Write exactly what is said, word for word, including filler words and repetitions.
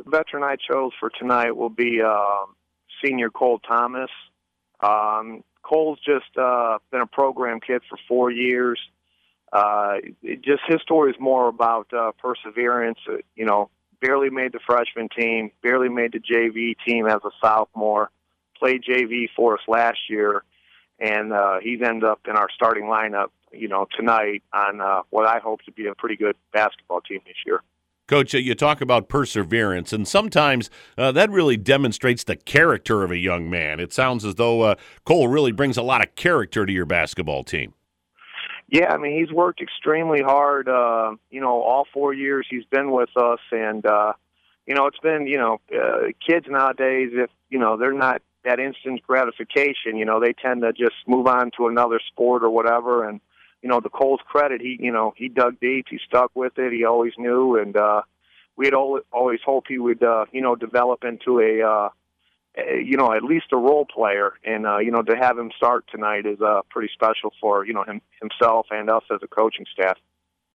veteran I chose for tonight will be uh, senior Cole Thomas. Um, Cole's just uh, been a program kid for four years. Uh, it just his story is more about uh, perseverance. Uh, you know, barely made the freshman team, barely made the J V team as a sophomore. Played J V for us last year, and uh, he's ended up in our starting lineup. You know, tonight on uh, what I hope to be a pretty good basketball team this year. Coach, uh, you talk about perseverance, and sometimes uh, that really demonstrates the character of a young man. It sounds as though uh, Cole really brings a lot of character to your basketball team. Yeah, I mean, he's worked extremely hard, uh, you know, all four years he's been with us. And, uh, you know, it's been, you know, uh, kids nowadays, if, you know, they're not that instant gratification, you know, they tend to just move on to another sport or whatever. And, you know, to Cole's credit, he, you know, he dug deep, he stuck with it, he always knew. And uh, we had always hoped he would, uh, you know, develop into a, uh, you know, at least a role player, and uh, you know, to have him start tonight is uh, pretty special for you know him himself and us as a coaching staff.